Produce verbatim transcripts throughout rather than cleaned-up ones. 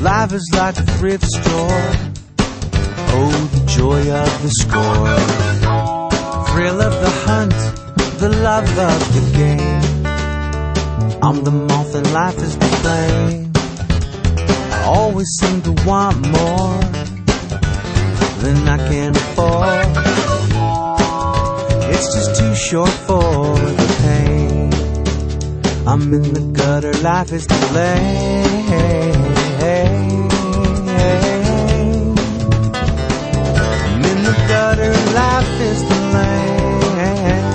Life is like a thrift store. Oh, the joy of the score. Thrill of the hunt, the love of the game. I'm the moth and life is the flame. I always seem to want more than I can afford. It's just too short for the pain. I'm in the gutter, life is the flame. I'm in the gutter, life is the flame.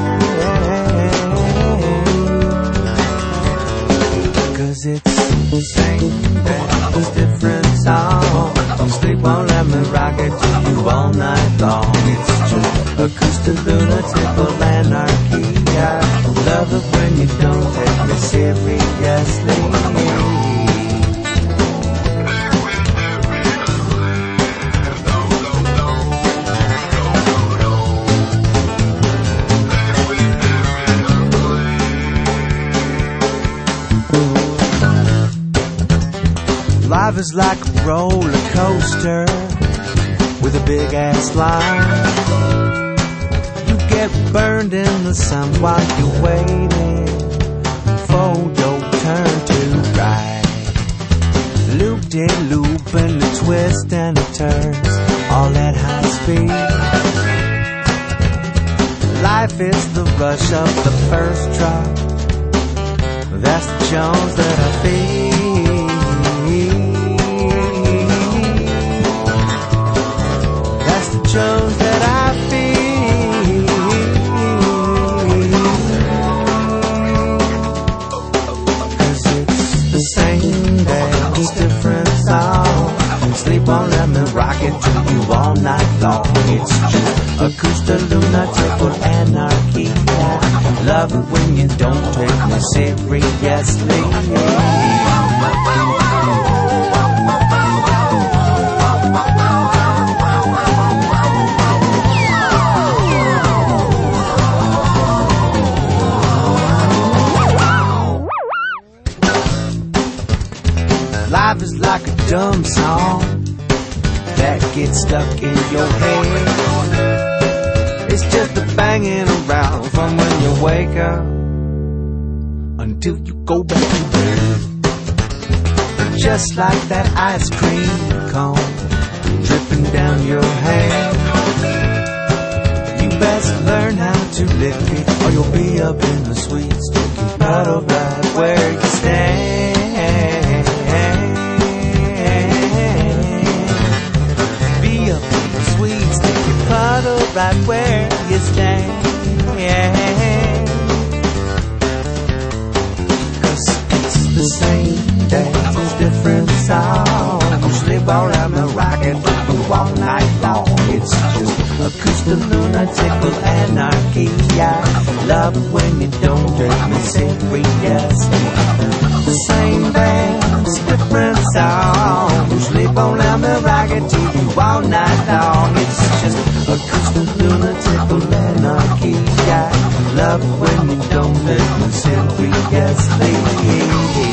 Cause it's the same day, it's different song. Sleep won't let me rock it to you all night long. It's just acoustic lunatic anarchy. I love it when you don't take me seriously. Life is like a roller coaster with a big ass line. You get burned in the sun while you're waiting for your turn to ride. Loop-de-loop and a twist and a turns, all at high speed. Life is the rush of the first drop. That's the Jones that I feel. That's the Jones that I feel. Cause it's the same day, just different song. Sleep won't let me rock it to you all night long. It's just acoustic lunatical anarchy. I love it when you don't take me seriously. Life is like a dumb song that gets stuck in your head. It's just a banging around from when you wake up until you go back to bed. Just like that ice cream cone dripping down your hand. You best learn how to lick it, or you'll be up in the sweet sticky puddle right where you stand. Puddle right where you stand. Cause it's the same day, it's a different song. Sleep all around the rocket all night long. It's just acoustic lunatical anarchy. I love it when you don't take me seriously. The same day, it's a different song. Sleep on down the rocket to you all night long. It's just acoustic lunatical anarchy. I love it when you don't take me seriously.